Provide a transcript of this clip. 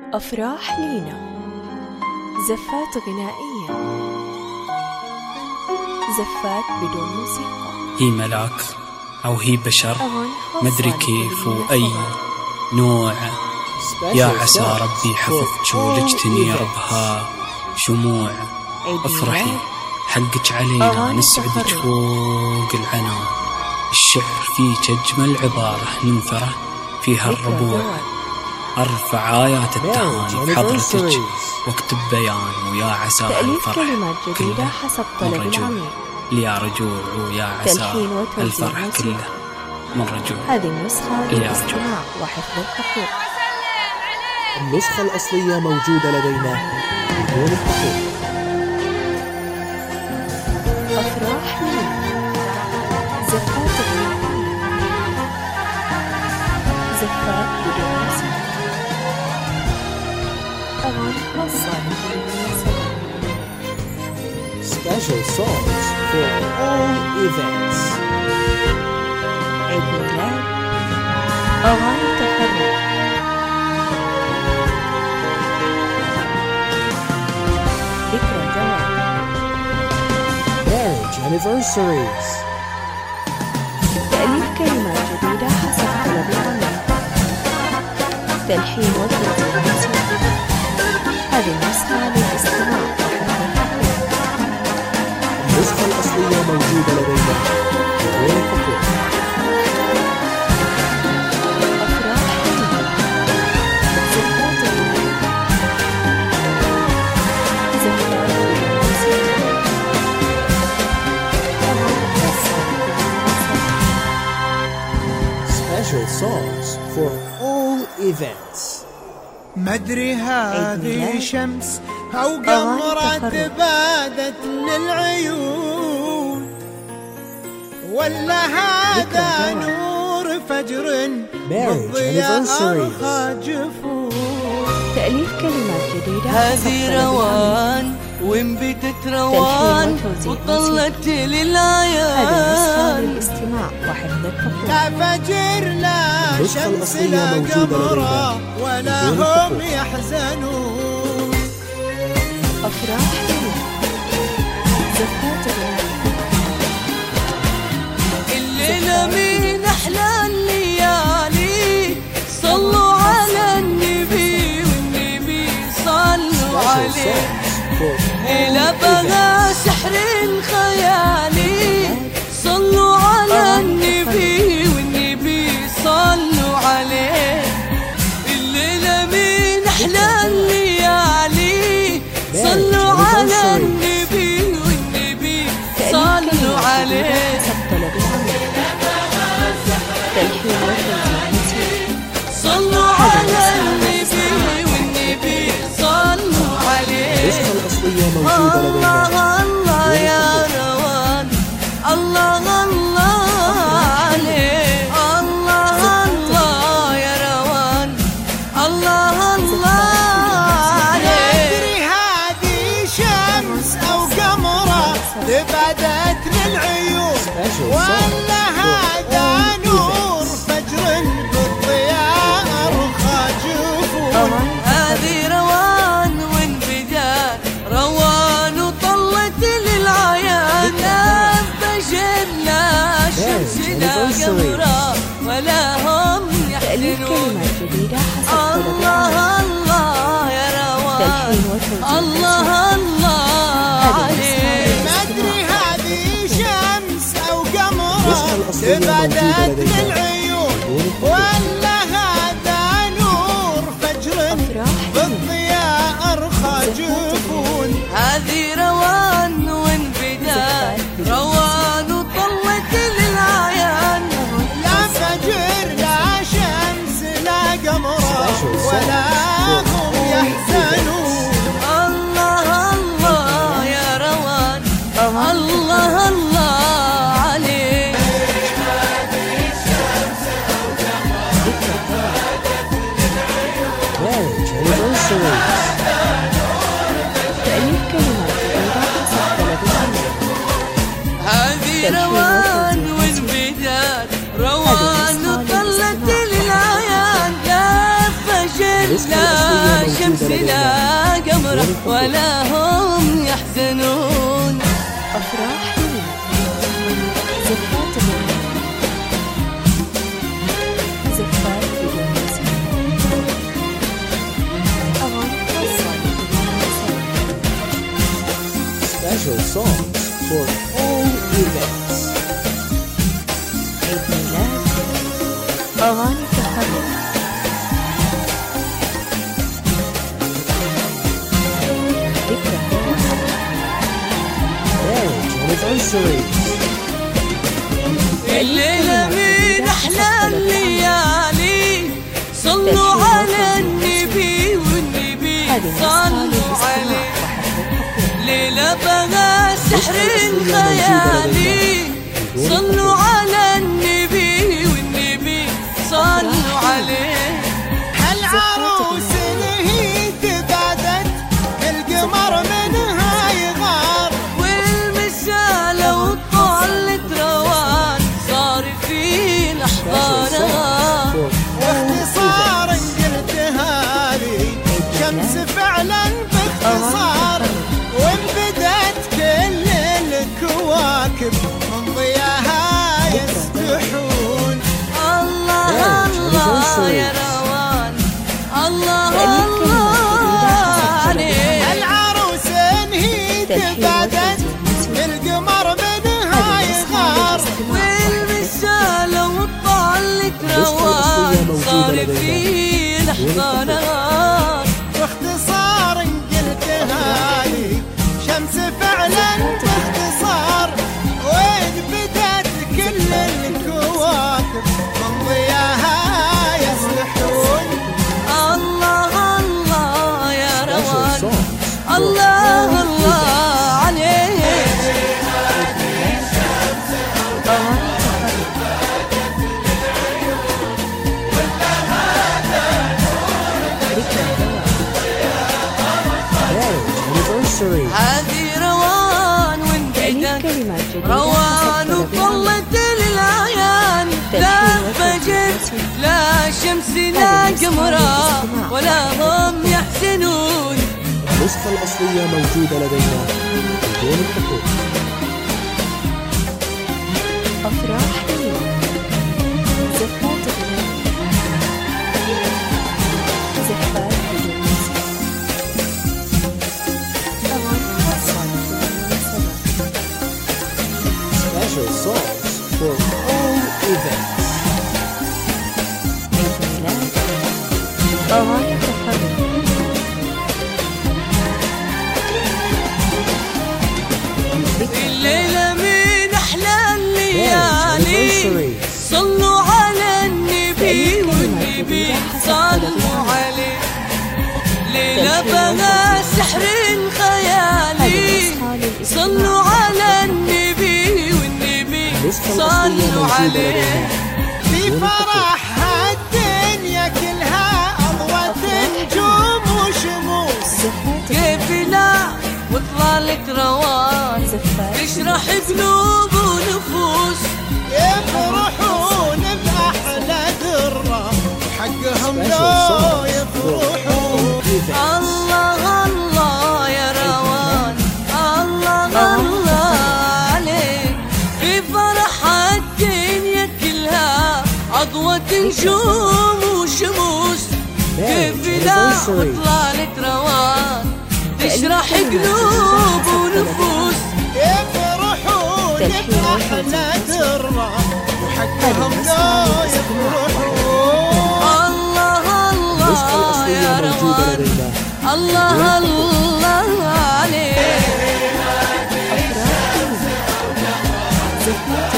أفراح لينا، زفات غنائية، زفات بدون موسيقى. هي ملاك أو هي بشر مدري كيف وأي نوع. يا عسى ربي حفظك ولجتني ربها شموع. افرحي حقك علينا نسعدك فوق العنا. الشعر فيك أجمل عبارة ننثره فيها الربوع. أرفع آيات التهاني بحضرتك واكتب بيان. ويا عسى الفرح كله من رجوع ليا رجوع. ويا عسى الفرح كله من رجوع. هذه النسخة للاستماع وحفظ الحقوق. النسخة الأصلية موجودة لدينا بدون الحقوق. أفراح لينا، زفات غنائية، زفات بدون موسيقى، أغاني خاصة للمناسبات. Special songs for all events. عيد ميلاد، أغاني تخرج، ذكرى زواج، marriage anniversaries. تأليف كلمات جديدة حسب طلب العميل، تلحين وتوزيع موسيقى. هذه النسخة للاستماع وحفظ الحقوق. النسخة الأصلية موجودة لدينا بدون الحقوق. أفراح لينا، زفات غنائية، زفات بدون موسيقى، أغاني خاصة للمناسبات. Special songs for all events. مدري هذه شمس أو قمرة بادت للعيون، ولا هذا نور فجر بالضياء أرخى جفون. تأليف كلمات جديدة هذه روان وانبتت روان وطلت للعيان. هذه النسخة للاستماع وحفظ الحقوق. لا فجر لا شمس لا قمرة ولا هم يحزنون. أفراح لينا، زفات غنائية، الليلة من أحلى الليالي صلوا على النبي والنبي صلوا عليه. إلى بغى سحر خيالي صلوا على النبي والنبي صلوا عليه. الليلة من أحلى الليالي صلوا على النبي والنبي صلوا عليه. صلوا على النبي والنبي صلوا عليه. النسخة الأصلية موجودة لدينا. الله الله يا روان، الله الله عليه. الله الله يا روان، الله الله عليه. مدري هذه شمس أو قمرة بدت للعيون، ولا هذا نور فجر بالضياء أرخى جفون. هذه روان وانفجار روان وطلت للعيان. لا فجر لا شمس لا قمرة ولا هم تأليف يحزنون. كلمات جديدة حسب طلب الله العميل، الله يا روان، تلحين وتوزيع الله الله عليه. مدري هذه شمس أو قمرة النسخة الأصلية بدت موجودة لدينا للعيون، بدون الحقوق. ولا هذا نور فجر أفراح بالضياء أرخى جفون. هذه روان وانفجار روان وطلت للعيان. لا فجر لا شمس لا قمرة ولا هم يحزنون. الله الله يا روان، الله الله عليه. marriage anniversaries. تأليف كلمات جديدة حسب طلب العميل. هذه روان وانفجار روان وطلت للعيان. لا فجر لا شمس لا قمر ولا هم يحزنون. أفراح زفات زفات بدون موسيقى. أغاني خاصة Special songs for all events. عيد ميلاد. أغاني تخرج. ذكرى Marriage anniversaries. الليلة من أحلى الليالي صلوا على النبي والنبي صلوا عليه. ليلة بغى سحر خيالي صلوا على النبي والنبي صلوا عليه. هالعروس هي تبادت القمر منها يغار والمسالة وطلت روان صار في لحظة نهار. باختصار قلتها لي شمس فعلا باختصار وانبدت كل الكواكب من ضياها يسبحون. الله الله يا روان الله الله عليه. العروس هي تبادت القمر منها يغار والمسالة وطلت روان صار في لحظة نهار. باختصار قلتها لي شمس فعلا باختصار وين بدت كل الكواكب من ضياها يسبحون. الله الله يا Special روان songs for الله الله عليه. marriage anniversaries. هذه روان تأليف وانبدت كلمات جديدة روان حسب طلب وطلت للعيان. لا فجر لا شمس لا قمرة ولا هم يحزنون. النسخة الأصلية موجودة لدينا بدون الحقوق. أفراح زفات زفات بدون موسيقى. أغاني خاصة بالمناسبات. Special songs for all events. عيد ميلاد. أغاني تخرج. الليلة من أحلى Marriage الليالي anniversaries. صلوا على النبي والنبي صلوا عليه. ليلة بغى سحر خيالي صلوا على النبي والنبي صلوا عليه. في فرح هالدنيا كلها أضوت نجوم وشموس كيف لا وطلالك روان زفات تشرح قلوب ونفوس. يفرحون بأحلى ذرة حقهم لو يفرحون. الله الله يا روان الله الله عليك. في فرح الدنيا كلها أضوت نجوم وشموس. كيف لا وطلالك روان تشرح قلوب ونفوس. يفرحون بأحلى ذرة وحقهم لو يفرحون. الله النسخة الله يا الأصلية موجودة روان لدينا. الله الله عليك. زفات